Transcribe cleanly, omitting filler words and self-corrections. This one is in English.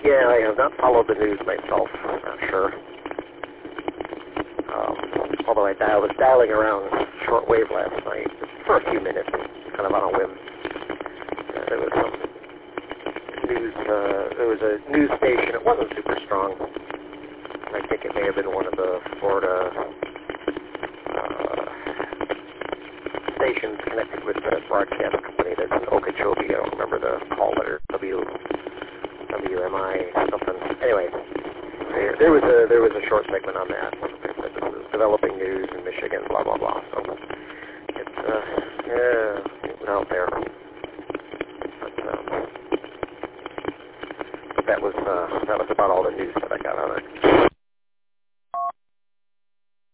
Yeah, I have not followed the news myself. I'm not sure. Although I was dialing around shortwave last night for a few minutes, kind of on a whim. There was some news. There was a news station. It wasn't super strong. I think it may have been one of the Florida stations connected with the broadcast company that's in Okeechobee. I don't remember the call letter. WMI something. Anyway, there was a short segment on that. They said this is developing news in Michigan, blah blah blah. So it's it was out there. But that was about all the news that I got on it.